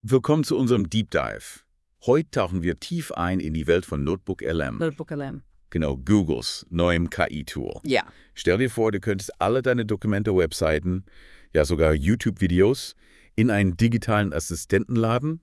Willkommen zu unserem Deep Dive. Heute tauchen wir tief ein in die Welt von NotebookLM. NotebookLM. Genau, Googles neuem KI-Tool. Ja. Stell dir vor, du könntest alle deine Dokumente, Webseiten, ja sogar YouTube-Videos in einen digitalen Assistenten laden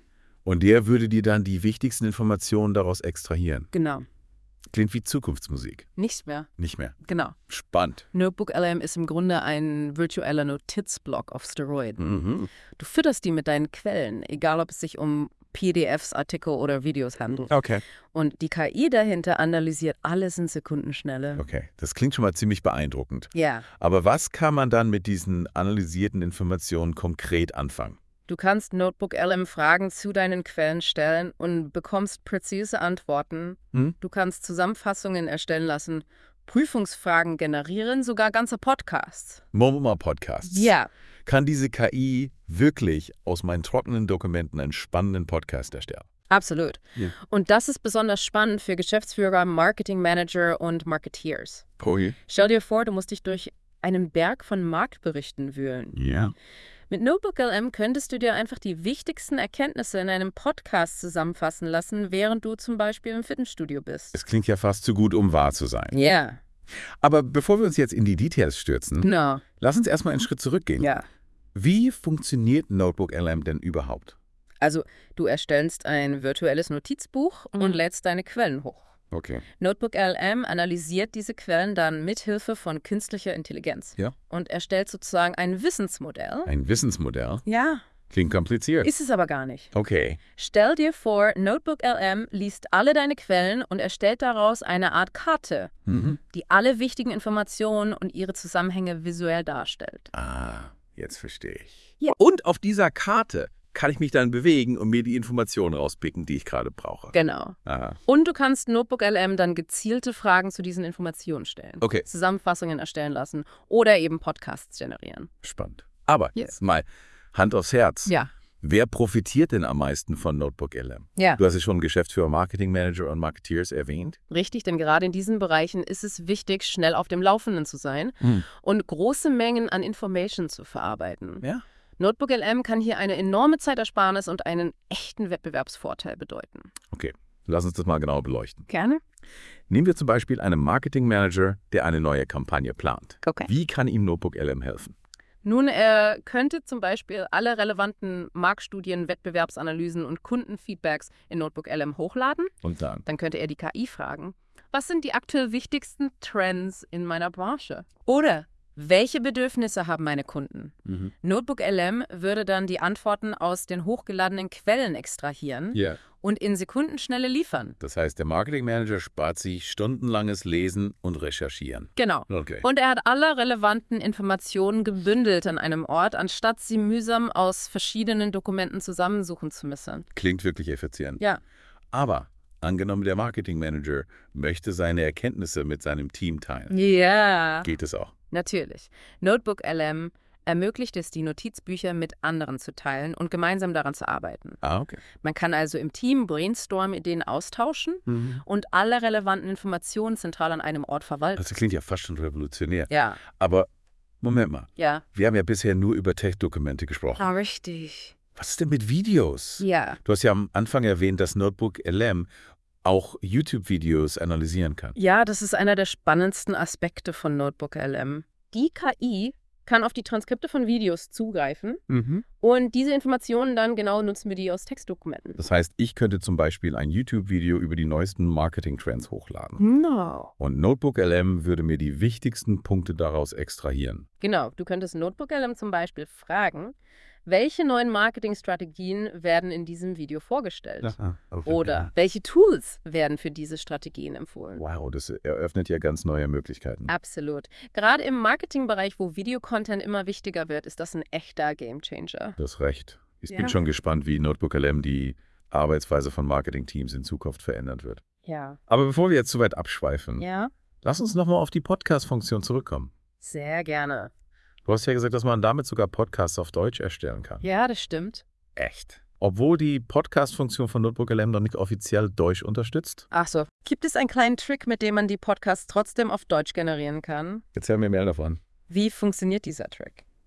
und der würde dir dann die wichtigsten Informationen daraus extrahieren. Genau. Klingt wie Zukunftsmusik. Nichts mehr. Nicht mehr. Genau. Spannend. NotebookLM ist im Grunde ein virtueller Notizblock auf Steroiden. Du fütterst die mit deinen Quellen, egal ob es sich um PDFs, Artikel oder Videos handelt. Okay. Und die KI dahinter analysiert alles in Sekundenschnelle. Okay, das klingt schon mal ziemlich beeindruckend. Ja. Aber was kann man dann mit diesen analysierten Informationen konkret anfangen? Du kannst NotebookLM Fragen zu deinen Quellen stellen und bekommst präzise Antworten. Du kannst Zusammenfassungen erstellen lassen, Prüfungsfragen generieren, sogar ganze Podcasts. Podcasts. Ja. Kann diese KI wirklich aus meinen trockenen Dokumenten einen spannenden Podcast erstellen? Absolut. Ja. Und das ist besonders spannend für Geschäftsführer, Marketingmanager und Marketeers. Oh je. Stell dir vor, du musst dich durch einen Berg von Marktberichten wühlen. Ja. Mit NotebookLM könntest du dir einfach die wichtigsten Erkenntnisse in einem Podcast zusammenfassen lassen, während du zum Beispiel im Fitnessstudio bist. Es klingt ja fast zu gut, um wahr zu sein. Ja. Aber bevor wir uns jetzt in die Details stürzen, Genau. lass uns erstmal einen Schritt zurückgehen. Ja. Wie funktioniert NotebookLM denn überhaupt? Also, du erstellst ein virtuelles Notizbuch und lädst deine Quellen hoch. Okay. NotebookLM analysiert diese Quellen dann mithilfe von künstlicher Intelligenz und erstellt sozusagen ein Wissensmodell. Ein Wissensmodell? Ja. Klingt kompliziert. Ist es aber gar nicht. Okay. Stell dir vor, NotebookLM liest alle deine Quellen und erstellt daraus eine Art Karte, die alle wichtigen Informationen und ihre Zusammenhänge visuell darstellt. Ah, jetzt verstehe ich. Ja. Und auf dieser Karte kann ich mich dann bewegen und mir die Informationen rauspicken, die ich gerade brauche. Genau. Aha. Und du kannst NotebookLM dann gezielte Fragen zu diesen Informationen stellen. Okay. Zusammenfassungen erstellen lassen oder eben Podcasts generieren. Spannend. Aber jetzt mal Hand aufs Herz. Ja. Wer profitiert denn am meisten von NotebookLM? Ja. Du hast es schon Geschäftsführer, Marketingmanager und Marketeers erwähnt. Richtig, denn gerade in diesen Bereichen ist es wichtig, schnell auf dem Laufenden zu sein und große Mengen an Information zu verarbeiten. Ja. NotebookLM kann hier eine enorme Zeitersparnis und einen echten Wettbewerbsvorteil bedeuten. Okay, lass uns das mal genau beleuchten. Gerne. Nehmen wir zum Beispiel einen Marketingmanager, der eine neue Kampagne plant. Okay. Wie kann ihm NotebookLM helfen? Nun, er könnte zum Beispiel alle relevanten Marktstudien, Wettbewerbsanalysen und Kundenfeedbacks in NotebookLM hochladen. Und dann? Dann könnte er die KI fragen, was sind die aktuell wichtigsten Trends in meiner Branche? Oder welche Bedürfnisse haben meine Kunden? NotebookLM würde dann die Antworten aus den hochgeladenen Quellen extrahieren Ja. und in Sekundenschnelle liefern. Das heißt, der Marketingmanager spart sich stundenlanges Lesen und Recherchieren. Genau. Okay. Und er hat alle relevanten Informationen gebündelt an einem Ort, anstatt sie mühsam aus verschiedenen Dokumenten zusammensuchen zu müssen. Klingt wirklich effizient. Ja. Aber angenommen, der Marketingmanager möchte seine Erkenntnisse mit seinem Team teilen. Ja. Geht es auch? Natürlich. NotebookLM ermöglicht es, die Notizbücher mit anderen zu teilen und gemeinsam daran zu arbeiten. Ah, okay. Man kann also im Team Brainstorm-Ideen austauschen und alle relevanten Informationen zentral an einem Ort verwalten. Das klingt ja fast schon revolutionär. Ja. Aber Moment mal. Ja. Wir haben ja bisher nur über Textdokumente gesprochen. Ah, richtig. Was ist denn mit Videos? Ja. Du hast ja am Anfang erwähnt, dass NotebookLM auch YouTube-Videos analysieren kann. Ja, das ist einer der spannendsten Aspekte von NotebookLM. Die KI kann auf die Transkripte von Videos zugreifen und diese Informationen dann genau nutzen wir die aus Textdokumenten. Das heißt, ich könnte zum Beispiel ein YouTube-Video über die neuesten Marketing-Trends hochladen. Genau. Und NotebookLM würde mir die wichtigsten Punkte daraus extrahieren. Genau, du könntest NotebookLM zum Beispiel fragen, welche neuen Marketingstrategien werden in diesem Video vorgestellt? Oder welche Tools werden für diese Strategien empfohlen? Wow, das eröffnet ja ganz neue Möglichkeiten. Absolut. Gerade im Marketingbereich, wo Videocontent immer wichtiger wird, ist das ein echter Gamechanger. Du hast recht. Ich bin schon gespannt, wie NotebookLM die Arbeitsweise von Marketingteams in Zukunft verändern wird. Ja. Aber bevor wir jetzt zu weit abschweifen, Ja? lass uns nochmal auf die Podcast-Funktion zurückkommen. Sehr gerne. Du hast ja gesagt, dass man damit sogar Podcasts auf Deutsch erstellen kann. Ja, das stimmt. Echt? Obwohl die Podcast-Funktion von NotebookLM noch nicht offiziell Deutsch unterstützt? Ach so. Gibt es einen kleinen Trick, mit dem man die Podcasts trotzdem auf Deutsch generieren kann? Erzähl mir mehr davon. Wie funktioniert dieser Trick?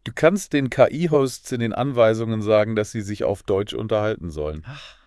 Du kannst den KI-Hosts in den Anweisungen sagen, dass sie sich auf Deutsch unterhalten sollen.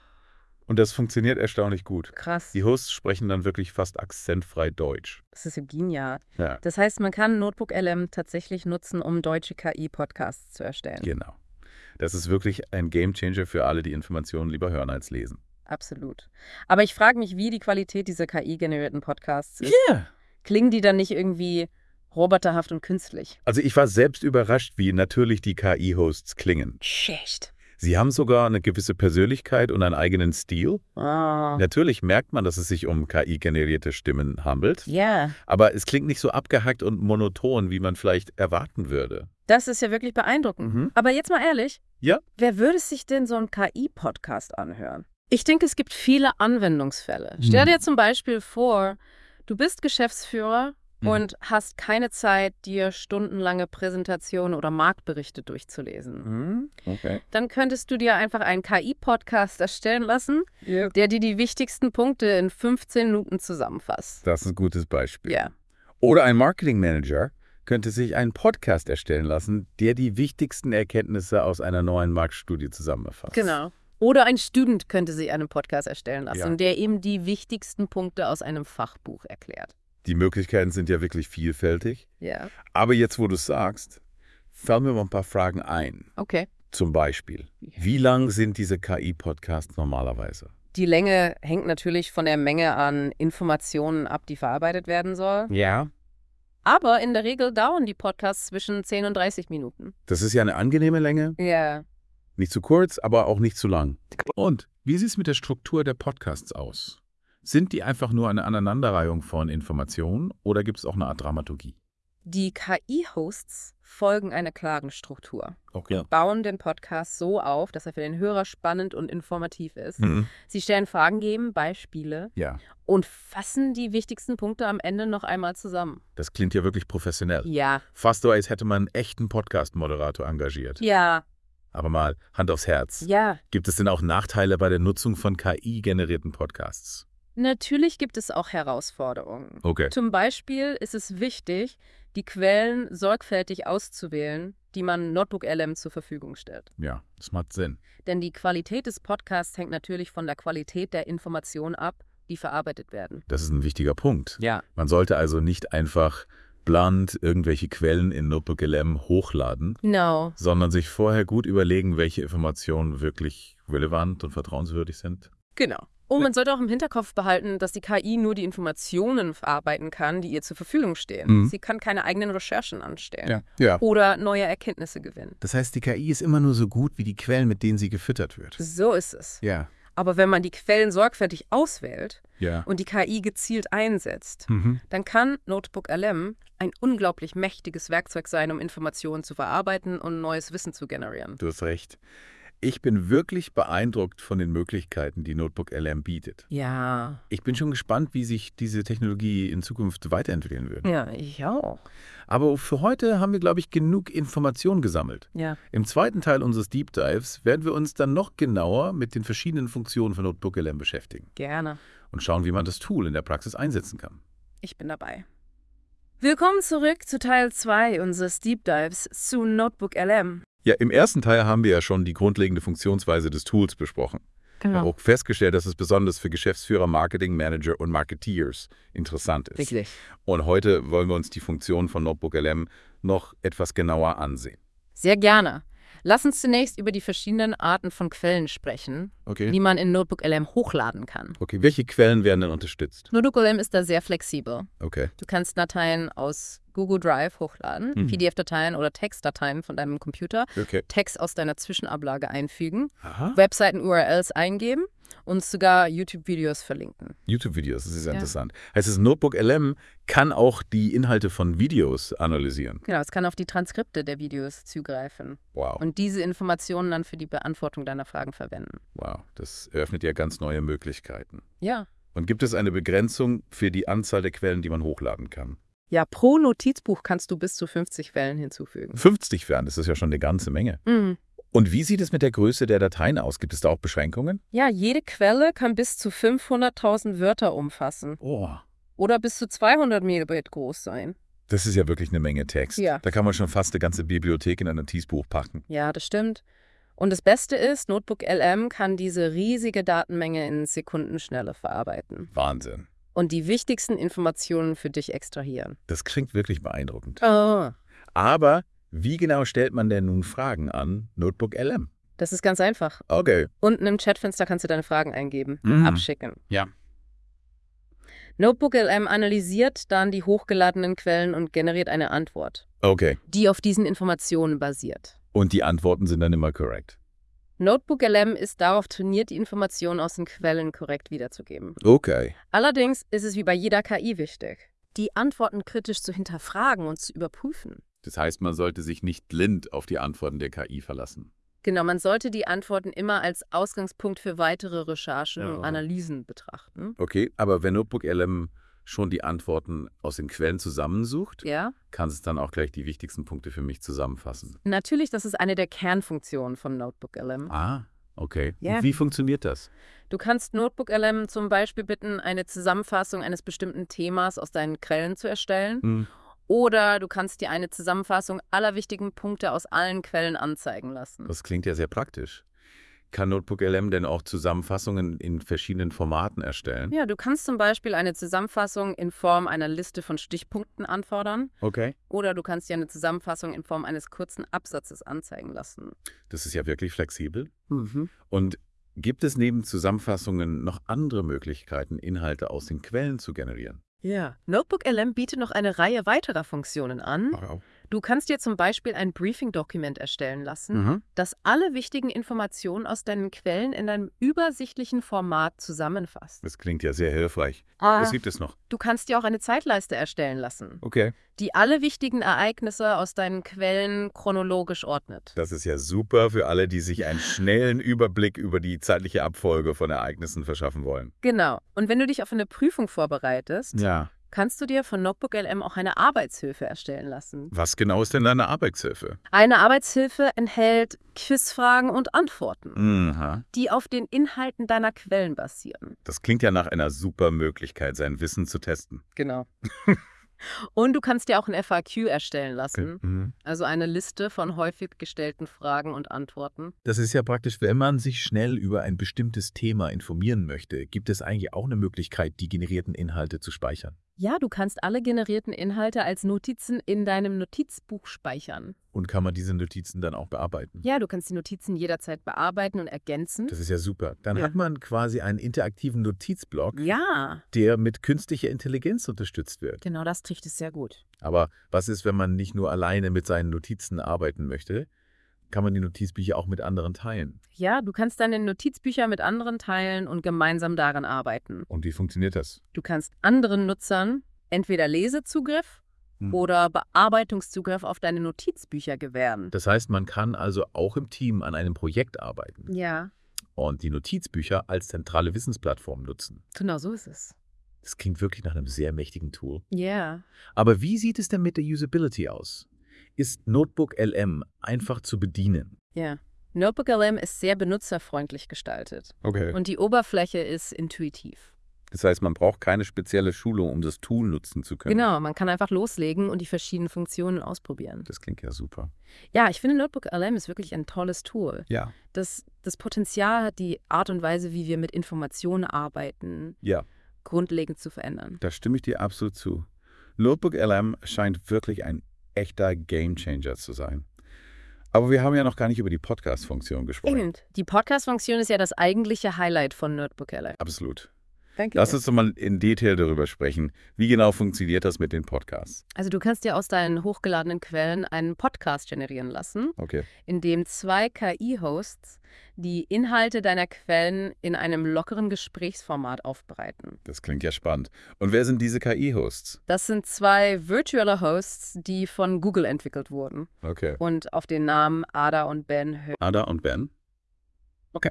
Und das funktioniert erstaunlich gut. Krass. Die Hosts sprechen dann wirklich fast akzentfrei Deutsch. Das ist ja genial. Ja. Das heißt, man kann NotebookLM tatsächlich nutzen, um deutsche KI-Podcasts zu erstellen. Genau. Das ist wirklich ein Gamechanger für alle, die Informationen lieber hören als lesen. Absolut. Aber ich frage mich, wie die Qualität dieser KI-generierten Podcasts ist. Ja. Klingen die dann nicht irgendwie roboterhaft und künstlich? Also ich war selbst überrascht, wie natürlich die KI-Hosts klingen. Echt? Sie haben sogar eine gewisse Persönlichkeit und einen eigenen Stil. Natürlich merkt man, dass es sich um KI-generierte Stimmen handelt. Ja. Aber es klingt nicht so abgehackt und monoton, wie man vielleicht erwarten würde. Das ist ja wirklich beeindruckend. Aber jetzt mal ehrlich, Ja? wer würde sich denn so einen KI-Podcast anhören? Ich denke, es gibt viele Anwendungsfälle. Stell dir zum Beispiel vor, du bist Geschäftsführer und hast keine Zeit, dir stundenlange Präsentationen oder Marktberichte durchzulesen. Okay. Dann könntest du dir einfach einen KI-Podcast erstellen lassen, der dir die wichtigsten Punkte in 15 Minuten zusammenfasst. Das ist ein gutes Beispiel. Ja. Oder ein Marketing-Manager könnte sich einen Podcast erstellen lassen, der die wichtigsten Erkenntnisse aus einer neuen Marktstudie zusammenfasst. Genau. Oder ein Student könnte sich einen Podcast erstellen lassen, Ja. der eben die wichtigsten Punkte aus einem Fachbuch erklärt. Die Möglichkeiten sind ja wirklich vielfältig. Ja. Aber jetzt, wo du es sagst, fallen mir mal ein paar Fragen ein. Okay. Zum Beispiel, wie lang sind diese KI-Podcasts normalerweise? Die Länge hängt natürlich von der Menge an Informationen ab, die verarbeitet werden soll. Ja. Aber in der Regel dauern die Podcasts zwischen 10 und 30 Minuten. Das ist ja eine angenehme Länge. Ja. Nicht zu kurz, aber auch nicht zu lang. Und wie sieht es mit der Struktur der Podcasts aus? Sind die einfach nur eine Aneinanderreihung von Informationen oder gibt es auch eine Art Dramaturgie? Die KI-Hosts folgen einer klaren Struktur. Okay. Bauen den Podcast so auf, dass er für den Hörer spannend und informativ ist. Sie stellen Fragen, geben Beispiele Ja, und fassen die wichtigsten Punkte am Ende noch einmal zusammen. das klingt ja wirklich professionell. Ja. Fast so, als hätte man einen echten Podcast-Moderator engagiert. Ja. Aber mal Hand aufs Herz. Ja. Gibt es denn auch Nachteile bei der Nutzung von KI-generierten Podcasts? Natürlich gibt es auch Herausforderungen. Okay. Zum Beispiel ist es wichtig, die Quellen sorgfältig auszuwählen, die man NotebookLM zur Verfügung stellt. Ja, das macht Sinn. Denn die Qualität des Podcasts hängt natürlich von der Qualität der Informationen ab, die verarbeitet werden. Das ist ein wichtiger Punkt. Ja. Man sollte also nicht einfach blind irgendwelche Quellen in NotebookLM hochladen, Genau. sondern sich vorher gut überlegen, welche Informationen wirklich relevant und vertrauenswürdig sind. Genau. Und man sollte auch im Hinterkopf behalten, dass die KI nur die Informationen verarbeiten kann, die ihr zur Verfügung stehen. Sie kann keine eigenen Recherchen anstellen Ja. oder neue Erkenntnisse gewinnen. Das heißt, die KI ist immer nur so gut wie die Quellen, mit denen sie gefüttert wird. So ist es. Ja. Aber wenn man die Quellen sorgfältig auswählt Ja. und die KI gezielt einsetzt, dann kann NotebookLM ein unglaublich mächtiges Werkzeug sein, um Informationen zu verarbeiten und neues Wissen zu generieren. Du hast recht. Ich bin wirklich beeindruckt von den Möglichkeiten, die NotebookLM bietet. Ja. Ich bin schon gespannt, wie sich diese Technologie in Zukunft weiterentwickeln wird. Ja, ich auch. Aber für heute haben wir, glaube ich, genug Informationen gesammelt. Ja. Im zweiten Teil unseres Deep Dives werden wir uns dann noch genauer mit den verschiedenen Funktionen von NotebookLM beschäftigen Gerne. und schauen, wie man das Tool in der Praxis einsetzen kann. Ich bin dabei. Willkommen zurück zu Teil 2 unseres Deep Dives zu NotebookLM. Ja, im ersten Teil haben wir ja schon die grundlegende Funktionsweise des Tools besprochen. Wir haben auch festgestellt, dass es besonders für Geschäftsführer, Marketing Manager und Marketeers interessant ist. Richtig. Und heute wollen wir uns die Funktionen von NotebookLM noch etwas genauer ansehen. Sehr gerne. Lass uns zunächst über die verschiedenen Arten von Quellen sprechen, die man in NotebookLM hochladen kann. Okay, welche Quellen werden denn unterstützt? NotebookLM ist da sehr flexibel. Okay. Du kannst Dateien aus Google Drive hochladen, PDF-Dateien oder Textdateien von deinem Computer, Okay. Text aus deiner Zwischenablage einfügen, Aha. Webseiten-URLs eingeben und sogar YouTube-Videos verlinken. YouTube-Videos, das ist ja interessant. Heißt es, NotebookLM kann auch die Inhalte von Videos analysieren? Genau, es kann auf die Transkripte der Videos zugreifen Wow. und diese Informationen dann für die Beantwortung deiner Fragen verwenden. Wow, das eröffnet ja ganz neue Möglichkeiten. Ja. Und gibt es eine Begrenzung für die Anzahl der Quellen, die man hochladen kann? Ja, pro Notizbuch kannst du bis zu 50 Quellen hinzufügen. 50 wären, das ist ja schon eine ganze Menge. Und wie sieht es mit der Größe der Dateien aus? Gibt es da auch Beschränkungen? Ja, jede Quelle kann bis zu 500.000 Wörter umfassen Oh. oder bis zu 200 Megabyte groß sein. Das ist ja wirklich eine Menge Text. Ja. Da kann man schon fast eine ganze Bibliothek in ein Notizbuch packen. Ja, das stimmt. Und das Beste ist, Notebook LM kann diese riesige Datenmenge in Sekundenschnelle verarbeiten Wahnsinn. und die wichtigsten Informationen für dich extrahieren. Das klingt wirklich beeindruckend. Oh. Aber wie genau stellt man denn nun Fragen an Notebook LM? Das ist ganz einfach. Okay. Unten im Chatfenster kannst du deine Fragen eingeben, abschicken. Ja. Notebook LM analysiert dann die hochgeladenen Quellen und generiert eine Antwort, Okay. die auf diesen Informationen basiert. Und die Antworten sind dann immer korrekt. Notebook LM ist darauf trainiert, die Informationen aus den Quellen korrekt wiederzugeben. Okay. Allerdings ist es wie bei jeder KI wichtig, die Antworten kritisch zu hinterfragen und zu überprüfen. Das heißt, man sollte sich nicht blind auf die Antworten der KI verlassen. Genau, man sollte die Antworten immer als Ausgangspunkt für weitere Recherchen Ja. und Analysen betrachten. Okay, aber wenn Notebook LM schon die Antworten aus den Quellen zusammensucht, Ja, kann es dann auch gleich die wichtigsten Punkte für mich zusammenfassen. natürlich, das ist eine der Kernfunktionen von Notebook LM. Ah, okay. Ja. Und wie funktioniert das? Du kannst Notebook LM zum Beispiel bitten, eine Zusammenfassung eines bestimmten Themas aus deinen Quellen zu erstellen. Oder du kannst dir eine Zusammenfassung aller wichtigen Punkte aus allen Quellen anzeigen lassen. Das klingt ja sehr praktisch. Kann Notebook LM denn auch Zusammenfassungen in verschiedenen Formaten erstellen? Ja, du kannst zum Beispiel eine Zusammenfassung in Form einer Liste von Stichpunkten anfordern. Okay. Oder du kannst dir eine Zusammenfassung in Form eines kurzen Absatzes anzeigen lassen. Das ist ja wirklich flexibel. Und gibt es neben Zusammenfassungen noch andere Möglichkeiten, Inhalte aus den Quellen zu generieren? Ja. Notebook LM bietet noch eine Reihe weiterer Funktionen an. Du kannst dir zum Beispiel ein Briefing-Dokument erstellen lassen, das alle wichtigen Informationen aus deinen Quellen in einem übersichtlichen Format zusammenfasst. Das klingt ja sehr hilfreich. Was gibt es noch? Du kannst dir auch eine Zeitleiste erstellen lassen, Okay. die alle wichtigen Ereignisse aus deinen Quellen chronologisch ordnet. Das ist ja super für alle, die sich einen schnellen Überblick über die zeitliche Abfolge von Ereignissen verschaffen wollen. Genau. Und wenn du dich auf eine Prüfung vorbereitest, Ja. kannst du dir von Notebook LM auch eine Arbeitshilfe erstellen lassen. Was genau ist denn deine Arbeitshilfe? Eine Arbeitshilfe enthält Quizfragen und Antworten, Aha. die auf den Inhalten deiner Quellen basieren. Das klingt ja nach einer super Möglichkeit, sein Wissen zu testen. Genau. Und du kannst dir auch ein FAQ erstellen lassen, also eine Liste von häufig gestellten Fragen und Antworten. Das ist ja praktisch, wenn man sich schnell über ein bestimmtes Thema informieren möchte, gibt es eigentlich auch eine Möglichkeit, die generierten Inhalte zu speichern. Ja, du kannst alle generierten Inhalte als Notizen in deinem Notizbuch speichern. Und kann man diese Notizen dann auch bearbeiten? Ja, du kannst die Notizen jederzeit bearbeiten und ergänzen. Das ist ja super. Dann Ja. hat man quasi einen interaktiven Notizblock, Ja, der mit künstlicher Intelligenz unterstützt wird. genau, das trifft es sehr gut. Aber was ist, wenn man nicht nur alleine mit seinen Notizen arbeiten möchte? Kann man die Notizbücher auch mit anderen teilen? Ja, du kannst deine Notizbücher mit anderen teilen und gemeinsam daran arbeiten. Und wie funktioniert das? Du kannst anderen Nutzern entweder Lesezugriff oder Bearbeitungszugriff auf deine Notizbücher gewähren. Das heißt, man kann also auch im Team an einem Projekt arbeiten Ja, und die Notizbücher als zentrale Wissensplattform nutzen. genau so ist es. Das klingt wirklich nach einem sehr mächtigen Tool. Ja. Aber wie sieht es denn mit der Usability aus? Ist Notebook LM einfach zu bedienen? Ja. Notebook LM ist sehr benutzerfreundlich gestaltet Okay. und die Oberfläche ist intuitiv. Das heißt, man braucht keine spezielle Schulung, um das Tool nutzen zu können. Genau, man kann einfach loslegen und die verschiedenen Funktionen ausprobieren. Das klingt ja super. Ja, ich finde Notebook LM ist wirklich ein tolles Tool. Ja. Das Potenzial hat, die Art und Weise, wie wir mit Informationen arbeiten, Ja, grundlegend zu verändern. da stimme ich dir absolut zu. Notebook LM scheint wirklich ein echter Gamechanger zu sein. Aber wir haben ja noch gar nicht über die Podcast-Funktion gesprochen. Eben. Die Podcast-Funktion ist ja das eigentliche Highlight von Notebook LM. Absolut. Danke. Lass uns doch mal in Detail darüber sprechen. Wie genau funktioniert das mit den Podcasts? Also du kannst dir aus deinen hochgeladenen Quellen einen Podcast generieren lassen, Okay. in dem 2 KI-Hosts die Inhalte deiner Quellen in einem lockeren Gesprächsformat aufbereiten. Das klingt ja spannend. Und wer sind diese KI-Hosts? Das sind 2 virtuelle Hosts, die von Google entwickelt wurden Okay. und auf den Namen Ada und Ben hören. Ada und Ben? Okay.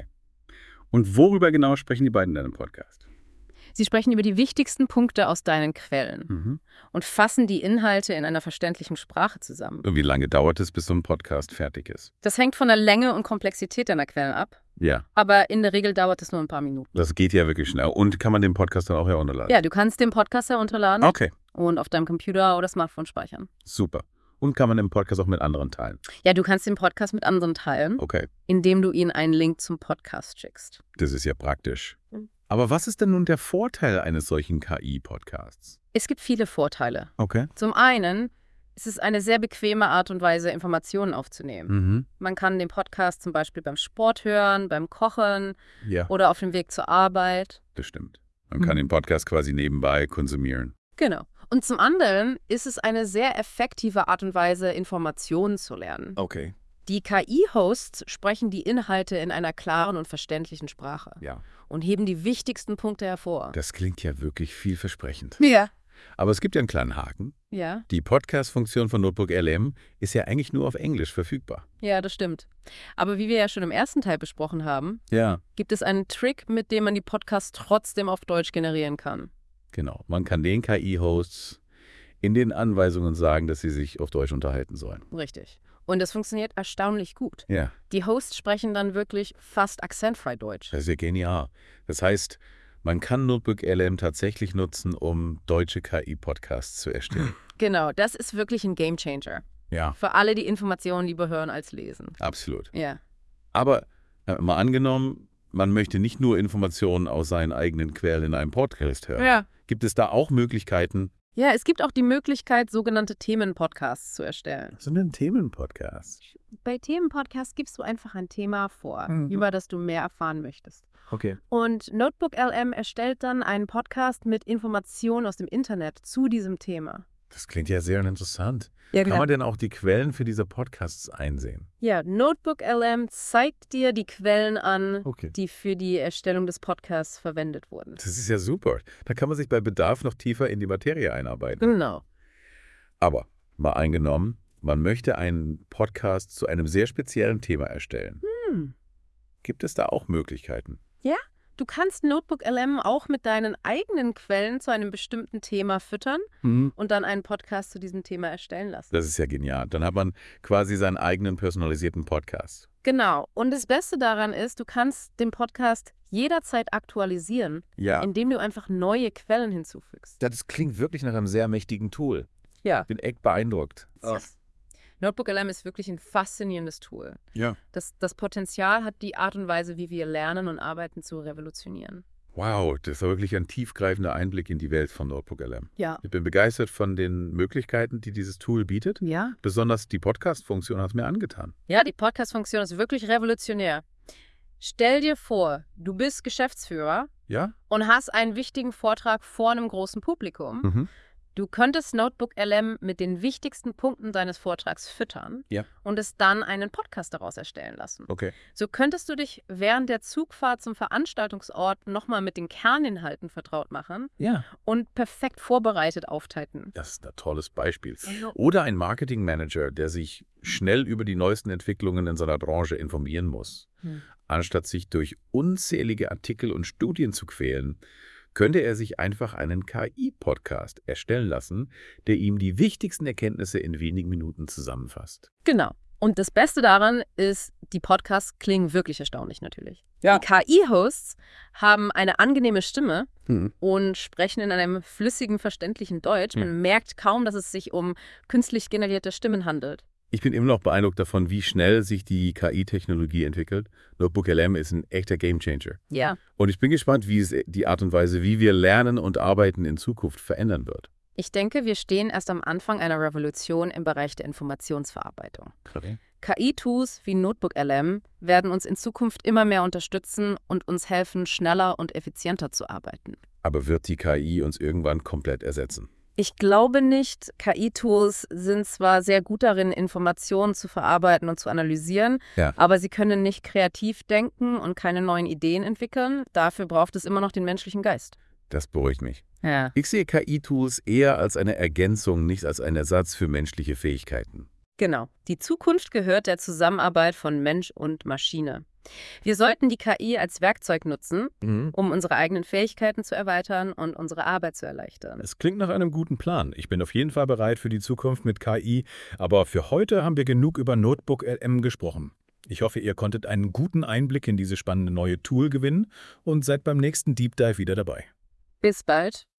Und worüber genau sprechen die beiden in deinem Podcast? Sie sprechen über die wichtigsten Punkte aus deinen Quellen und fassen die Inhalte in einer verständlichen Sprache zusammen. Und wie lange dauert es, bis so ein Podcast fertig ist? Das hängt von der Länge und Komplexität deiner Quellen ab, Ja. aber in der Regel dauert es nur ein paar Minuten. Das geht ja wirklich schnell. Und kann man den Podcast dann auch herunterladen? Ja, du kannst den Podcast herunterladen. Okay. und auf deinem Computer oder Smartphone speichern. Super. Und kann man den Podcast auch mit anderen teilen? Ja, du kannst den Podcast mit anderen teilen, Okay, indem du ihnen einen Link zum Podcast schickst. das ist ja praktisch. Mhm. Aber was ist denn nun der Vorteil eines solchen KI-Podcasts? Es gibt viele Vorteile. Okay. Zum einen ist es eine sehr bequeme Art und Weise, Informationen aufzunehmen. Mhm. Man kann den Podcast zum Beispiel beim Sport hören, beim Kochen Ja, oder auf dem Weg zur Arbeit. das stimmt. Man kann den Podcast quasi nebenbei konsumieren. Genau. Und zum anderen ist es eine sehr effektive Art und Weise, Informationen zu lernen. Okay. Die KI-Hosts sprechen die Inhalte in einer klaren und verständlichen Sprache Ja, und heben die wichtigsten Punkte hervor. das klingt ja wirklich vielversprechend. Ja. Aber es gibt ja einen kleinen Haken. Ja, Die Podcast-Funktion von Notebook LM ist ja eigentlich nur auf Englisch verfügbar. ja, das stimmt. Aber wie wir ja schon im ersten Teil besprochen haben, Ja, gibt es einen Trick, mit dem man die Podcasts trotzdem auf Deutsch generieren kann. genau. Man kann den KI-Hosts in den Anweisungen sagen, dass sie sich auf Deutsch unterhalten sollen. Richtig. Und das funktioniert erstaunlich gut. Ja, Die Hosts sprechen dann wirklich fast akzentfrei Deutsch. das ist ja genial. Das heißt, man kann Notebook LM tatsächlich nutzen, um deutsche KI-Podcasts zu erstellen. Genau, das ist wirklich ein Gamechanger. Ja, Für alle, die Informationen lieber hören als lesen. absolut. Ja. Aber mal angenommen, man möchte nicht nur Informationen aus seinen eigenen Quellen in einem Podcast hören. Ja. Gibt es da auch Möglichkeiten? Ja, es gibt auch die Möglichkeit, sogenannte Themenpodcasts zu erstellen. Was sind denn Themenpodcasts? Bei Themenpodcasts gibst du einfach ein Thema vor, über das du mehr erfahren möchtest. Okay. Und Notebook LM erstellt dann einen Podcast mit Informationen aus dem Internet zu diesem Thema. Das klingt ja sehr interessant. Ja, Kann man denn auch die Quellen für diese Podcasts einsehen? Ja, Notebook LM zeigt dir die Quellen an, Okay. die für die Erstellung des Podcasts verwendet wurden. Das ist ja super. Da kann man sich bei Bedarf noch tiefer in die Materie einarbeiten. Genau. Aber mal angenommen, man möchte einen Podcast zu einem sehr speziellen Thema erstellen. Gibt es da auch Möglichkeiten? Du kannst Notebook LM auch mit deinen eigenen Quellen zu einem bestimmten Thema füttern und dann einen Podcast zu diesem Thema erstellen lassen. Das ist ja genial. Dann hat man quasi seinen eigenen personalisierten Podcast. Genau. Und das Beste daran ist, du kannst den Podcast jederzeit aktualisieren, Ja. indem du einfach neue Quellen hinzufügst. Das klingt wirklich nach einem sehr mächtigen Tool. Ja. Bin echt beeindruckt. Notebook LM ist wirklich ein faszinierendes Tool. Ja. Das Potenzial hat, die Art und Weise, wie wir lernen und arbeiten, zu revolutionieren. Wow, das ist wirklich ein tiefgreifender Einblick in die Welt von Notebook LM. Ja. Ich bin begeistert von den Möglichkeiten, die dieses Tool bietet. Ja? Besonders die Podcast-Funktion hat es mir angetan. Ja, die Podcast-Funktion ist wirklich revolutionär. Stell dir vor, du bist Geschäftsführer Ja? und hast einen wichtigen Vortrag vor einem großen Publikum. Mhm. Du könntest Notebook LM mit den wichtigsten Punkten deines Vortrags füttern Ja. und es dann einen Podcast daraus erstellen lassen. Okay. So könntest du dich während der Zugfahrt zum Veranstaltungsort nochmal mit den Kerninhalten vertraut machen Ja. und perfekt vorbereitet auftreten. Das ist ein tolles Beispiel. Oder ein Marketingmanager, der sich schnell über die neuesten Entwicklungen in seiner Branche informieren muss. Anstatt sich durch unzählige Artikel und Studien zu quälen, könnte er sich einfach einen KI-Podcast erstellen lassen, der ihm die wichtigsten Erkenntnisse in wenigen Minuten zusammenfasst. Genau. Und das Beste daran ist, die Podcasts klingen wirklich erstaunlich natürlich. Ja. Die KI-Hosts haben eine angenehme Stimme Hm. und sprechen in einem flüssigen, verständlichen Deutsch. Man merkt kaum, dass es sich um künstlich generierte Stimmen handelt. Ich bin immer noch beeindruckt davon, wie schnell sich die KI-Technologie entwickelt. Notebook LM ist ein echter Gamechanger. Ja. Und ich bin gespannt, wie es die Art und Weise, wie wir lernen und arbeiten in Zukunft verändern wird. Ich denke, wir stehen erst am Anfang einer Revolution im Bereich der Informationsverarbeitung. Okay. KI-Tools wie Notebook LM werden uns in Zukunft immer mehr unterstützen und uns helfen, schneller und effizienter zu arbeiten. Aber wird die KI uns irgendwann komplett ersetzen? Ich glaube nicht. KI-Tools sind zwar sehr gut darin, Informationen zu verarbeiten und zu analysieren, Ja. aber sie können nicht kreativ denken und keine neuen Ideen entwickeln. Dafür braucht es immer noch den menschlichen Geist. Das beruhigt mich. Ja. Ich sehe KI-Tools eher als eine Ergänzung, nicht als einen Ersatz für menschliche Fähigkeiten. Genau. Die Zukunft gehört der Zusammenarbeit von Mensch und Maschine. Wir sollten die KI als Werkzeug nutzen, um unsere eigenen Fähigkeiten zu erweitern und unsere Arbeit zu erleichtern. Es klingt nach einem guten Plan. Ich bin auf jeden Fall bereit für die Zukunft mit KI, aber für heute haben wir genug über Notebook LM gesprochen. Ich hoffe, ihr konntet einen guten Einblick in dieses spannende neue Tool gewinnen und seid beim nächsten Deep Dive wieder dabei. Bis bald.